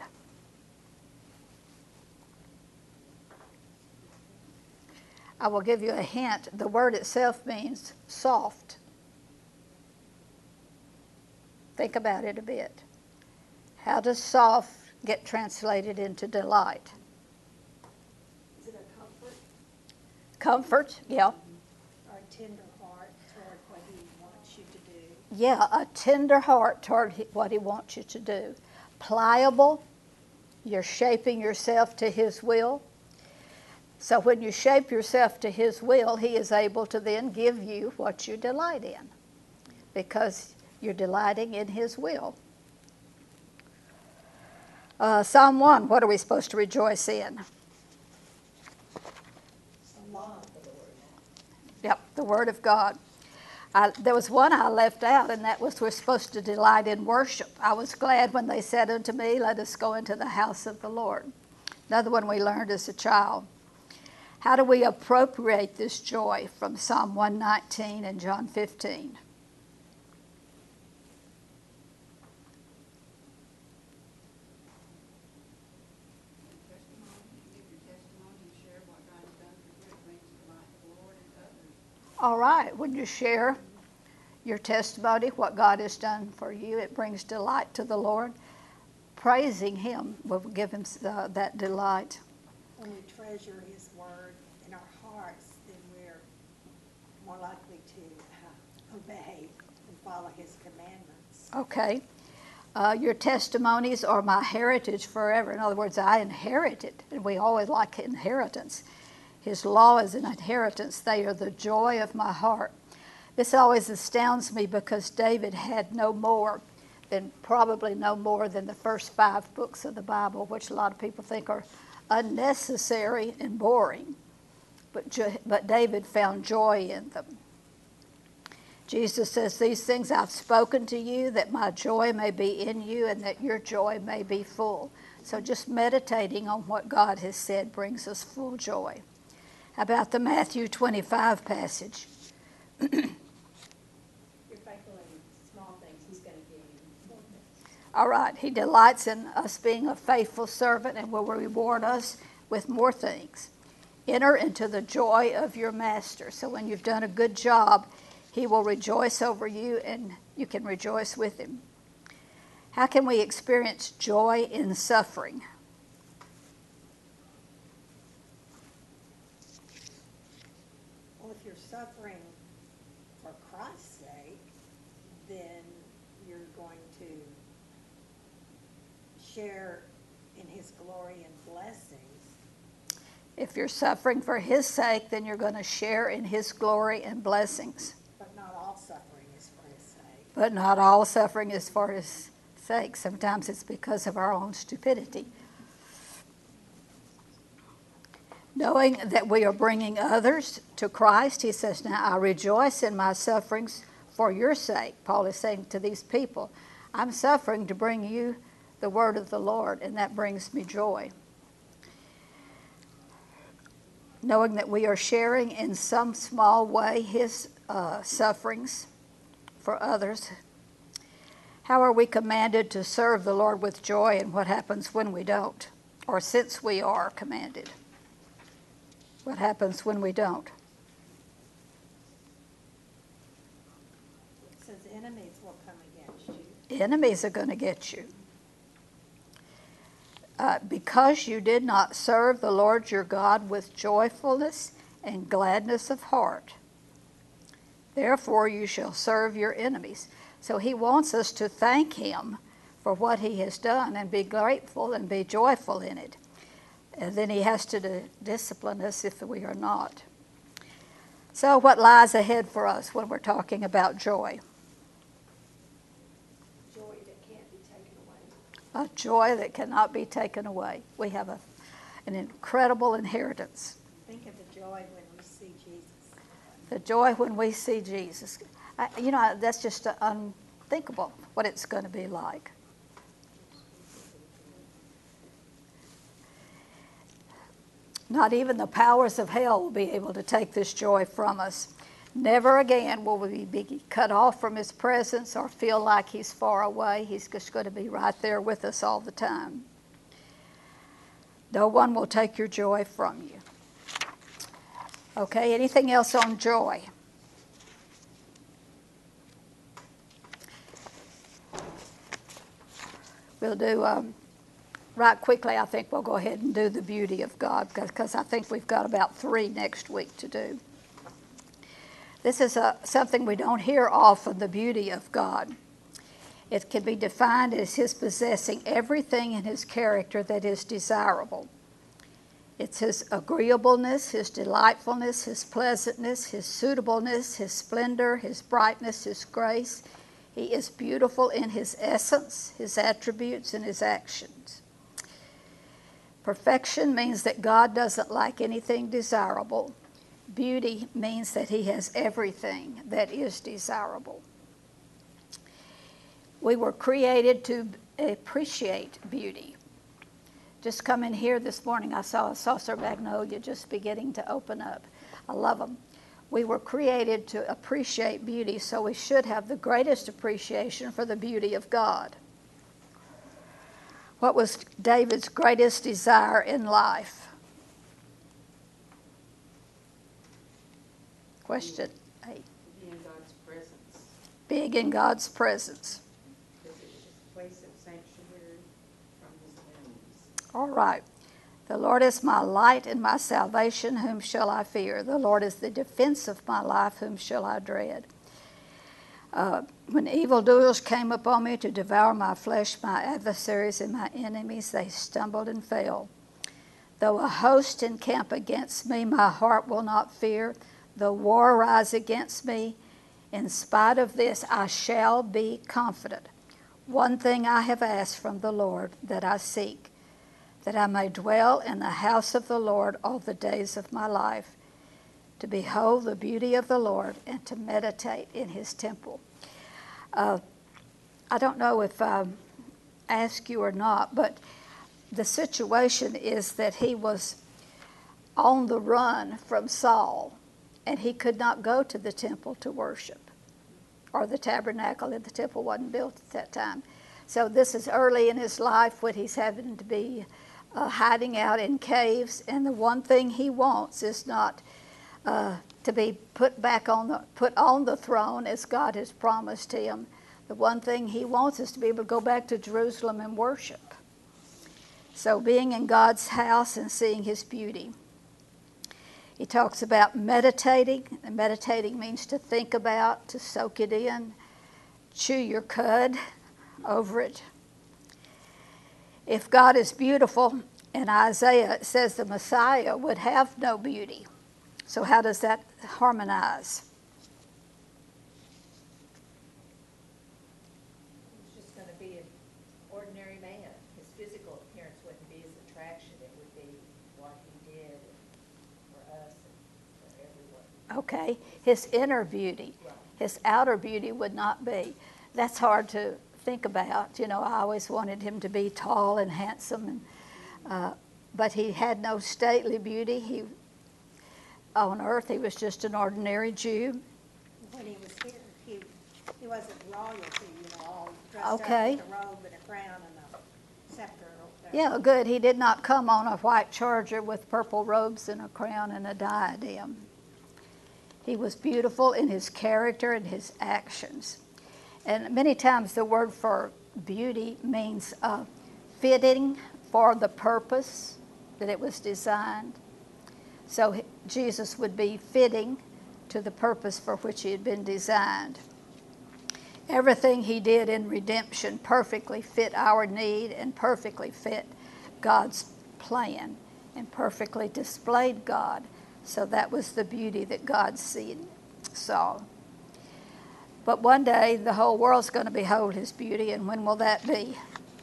I will give you a hint. The word itself means soft. Think about it a bit. How does soft get translated into delight? Is it a comfort Comfort, yeah. or a tender heart toward what he wants you to do? Yeah, a tender heart toward he- what he wants you to do. Pliable, you're shaping yourself to his will. So when you shape yourself to his will, he is able to then give you what you delight in, because you're delighting in his will. Uh, Psalm one, what are we supposed to rejoice in? Yep, the Word of God. I, there was one I left out, and that was we're supposed to delight in worship. I was glad when they said unto me, let us go into the house of the Lord. Another one we learned as a child. How do we appropriate this joy from Psalm one nineteen and John fifteen? Testimony, you give your testimony and share what God has done for you. It brings delight to the Lord and to others. All right, when you share your testimony, what God has done for you, it brings delight to the Lord. Praising him will give him uh, that delight. When we treasure his word in our hearts, then we're more likely to uh, obey and follow his commandments. Okay. Uh, your testimonies are my heritage forever. In other words, I inherit it, and we always like inheritance. His law is an inheritance. They are the joy of my heart. This always astounds me because David had no more than, probably no more than the first five books of the Bible, which a lot of people think are unnecessary and boring. But, jo- but David found joy in them. Jesus says, these things I've spoken to you, that my joy may be in you and that your joy may be full. So just meditating on what God has said brings us full joy. How about the Matthew twenty-five passage? If you're faithful in small things, he's going to give you more things. All right, he delights in us being a faithful servant and will reward us with more things. Enter into the joy of your master. So when you've done a good job, he will rejoice over you and you can rejoice with him. How can we experience joy in suffering? Well, if you're suffering for Christ's sake, then you're going to share in his glory and blessings. If you're suffering for his sake, then you're going to share in his glory and blessings. But not all suffering is for his sake. But not all suffering is for his sake. Sometimes it's because of our own stupidity. Knowing that we are bringing others to Christ, he says, now I rejoice in my sufferings for your sake. Paul is saying to these people, I'm suffering to bring you the word of the Lord, and that brings me joy. Knowing that we are sharing in some small way his uh, sufferings for others. How are we commanded to serve the Lord with joy, and what happens when we don't? Or since we are commanded, what happens when we don't? It says enemies will come against you. Enemies are going to get you. Uh, because you did not serve the Lord your God with joyfulness and gladness of heart. Therefore you shall serve your enemies. So he wants us to thank him for what he has done and be grateful and be joyful in it. And then he has to d- discipline us if we are not. So what lies ahead for us when we're talking about joy? Joy that can't be taken away. A joy that cannot be taken away. We have a, an incredible inheritance. Think of the joy when we see Jesus. The joy when we see Jesus. I, you know, that's just unthinkable what it's going to be like. Not even the powers of hell will be able to take this joy from us. Never again will we be cut off from his presence or feel like he's far away. He's just going to be right there with us all the time. No one will take your joy from you. Okay, anything else on joy? We'll do, um, right quickly, I think we'll go ahead and do the beauty of God, because I think we've got about three next week to do. This is a, something we don't hear often, the beauty of God. It can be defined as his possessing everything in his character that is desirable. It's his agreeableness, his delightfulness, his pleasantness, his suitableness, his splendor, his brightness, his grace. He is beautiful in his essence, his attributes, and his actions. Perfection means that God doesn't lack anything desirable. Beauty means that he has everything that is desirable. We were created to appreciate beauty. Just come in here this morning, I saw a saucer magnolia just beginning to open up. I love them. We were created to appreciate beauty, so we should have the greatest appreciation for the beauty of God. What was David's greatest desire in life? Question eight. Be in God's presence. Being in God's presence. Because it is a place of sanctuary from his enemies. All right. The Lord is my light and my salvation, whom shall I fear? The Lord is the defense of my life, whom shall I dread? Uh, when evildoers came upon me to devour my flesh, my adversaries and my enemies, they stumbled and fell. Though a host encamp against me, my heart will not fear. Though war rise against me, in spite of this, I shall be confident. One thing I have asked from the Lord that I seek, that I may dwell in the house of the Lord all the days of my life, to behold the beauty of the Lord and to meditate in his temple. Uh, I don't know if I asked you or not, but the situation is that he was on the run from Saul, and he could not go to the temple to worship, or the tabernacle, and the temple wasn't built at that time. So this is early in his life when he's having to be uh, hiding out in caves, and the one thing he wants is not uh, to be put back on the put on the throne as God has promised him. The one thing he wants is to be able to go back to Jerusalem and worship. So being in God's house and seeing his beauty. He talks about meditating, and meditating means to think about, to soak it in, chew your cud over it. If God is beautiful, in Isaiah it says the Messiah would have no beauty. So how does that harmonize? He's just going to be an ordinary man. His physical appearance wouldn't be his attraction. It would be what he did, okay? His inner beauty. His outer beauty would not be. That's hard to think about. You know, I always wanted him to be tall and handsome, and, uh, but he had no stately beauty. He, on earth, he was just an ordinary Jew. When he was here, he, he wasn't royalty, you know, all dressed Okay. up with a robe and a crown and a scepter. Or Yeah, good. He did not come on a white charger with purple robes and a crown and a diadem. He was beautiful in his character and his actions. And many times the word for beauty means uh, fitting for the purpose that it was designed. So Jesus would be fitting to the purpose for which he had been designed. Everything he did in redemption perfectly fit our need and perfectly fit God's plan and perfectly displayed God. So that was the beauty that God saw. But one day the whole world's going to behold his beauty, and when will that be?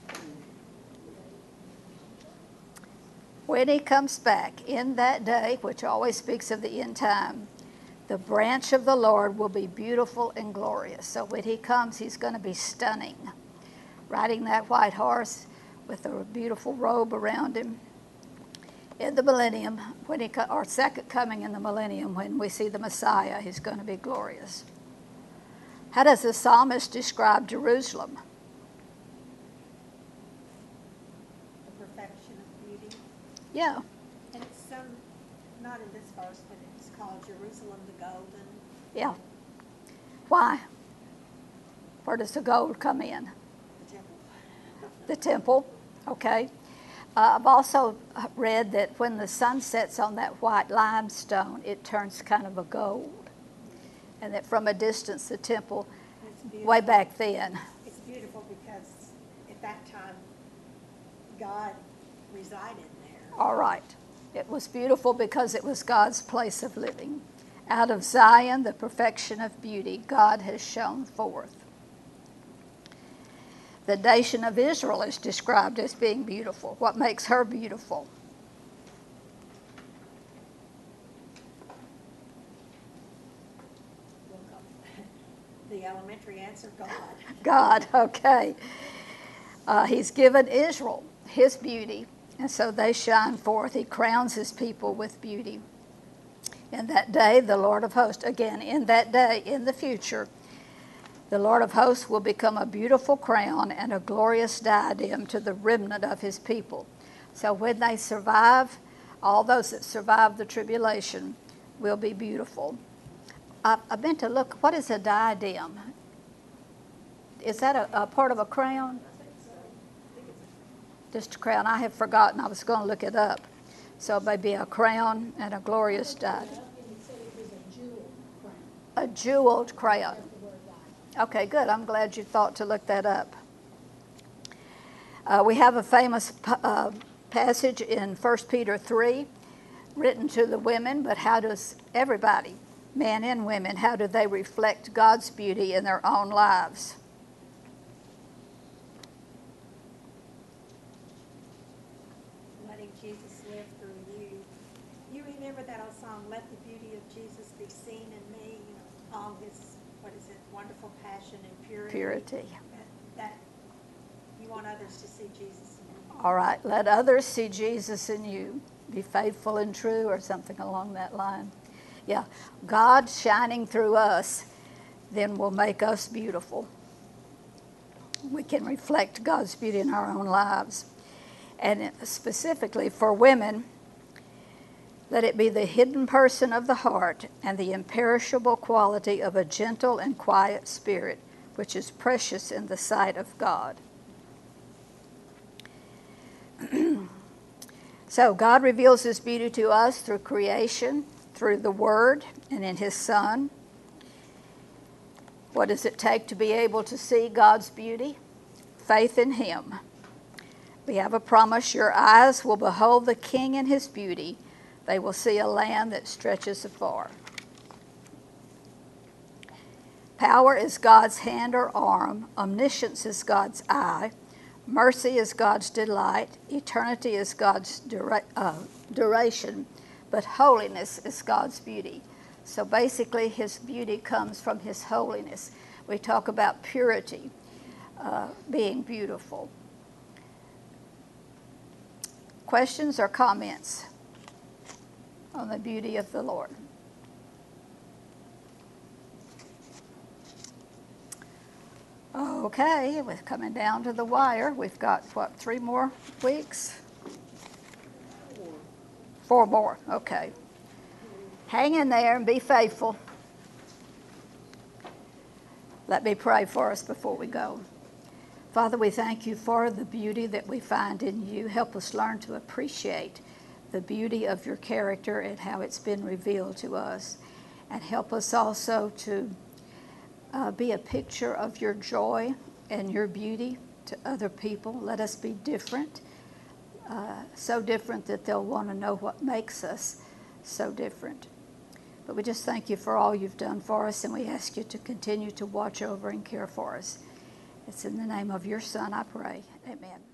When he comes back, in that day, which always speaks of the end time, the branch of the Lord will be beautiful and glorious. So when he comes, he's going to be stunning, riding that white horse with a beautiful robe around him. In the millennium, when he co- or second coming in the millennium, when we see the Messiah, he's going to be glorious. How does the psalmist describe Jerusalem? the perfection of beauty. Yeah, And it's some, not in this verse, but it's called Jerusalem the Golden. yeah. Why? Where does the gold come in? The temple. The temple, okay. Uh, I've also read that when the sun sets on that white limestone, it turns kind of a gold. And that from a distance, the temple, It's beautiful. way back then, It's beautiful because at that time, God resided there. all right, it was beautiful because it was God's place of living. Out of Zion, the perfection of beauty, God has shone forth. The nation of Israel is described as being beautiful. What makes her beautiful? The elementary answer, God. God, okay. Uh, he's given Israel his beauty, and so they shine forth. He crowns his people with beauty. In that day, the Lord of hosts, again, in that day, in the future, the Lord of hosts will become a beautiful crown and a glorious diadem to the remnant of his people. So when they survive, all those that survive the tribulation will be beautiful. I, I've been to look, what is a diadem? Is that a, a part of a crown? Just a crown. I have forgotten. I was going to look it up. So maybe a crown and a glorious diadem. And it said it was a jewel crown. A jeweled crown. That's the word diamond. Okay, good. I'm glad you thought to look that up. Uh, we have a famous uh, passage in First Peter three written to the women, but how does everybody, men and women, how do they reflect God's beauty in their own lives? Letting Jesus live through you. You remember that old song, Let the Beauty of Jesus Be Seen in Me? You know, all his, what is it, wonderful passion and purity. Purity. That, that you want others to see Jesus in you. All right, let others see Jesus in you. Be faithful and true, or something along that line. Yeah, God shining through us then will make us beautiful. We can reflect God's beauty in our own lives. And specifically for women, let it be the hidden person of the heart and the imperishable quality of a gentle and quiet spirit, which is precious in the sight of God. So God reveals his beauty to us through creation, through the Word, and in his Son. What does it take to be able to see God's beauty? Faith in him. We have a promise, your eyes will behold the King in his beauty. They will see a land that stretches afar. Power is God's hand or arm. Omniscience is God's eye. Mercy is God's delight. Eternity is God's dura- uh, duration. But holiness is God's beauty. So basically, his beauty comes from his holiness. We talk about purity uh, being beautiful. Questions or comments on the beauty of the Lord? Okay, we're coming down to the wire. We've got, what, three more weeks? Four more, okay. Hang in there and be faithful. Let me pray for us before we go. Father, we thank you for the beauty that we find in you. Help us learn to appreciate the beauty of your character and how it's been revealed to us. And help us also to uh, be a picture of your joy and your beauty to other people. Let us be different, uh, so different that they'll want to know what makes us so different. But we just thank you for all you've done for us, and we ask you to continue to watch over and care for us. It's in the name of your Son I pray. Amen.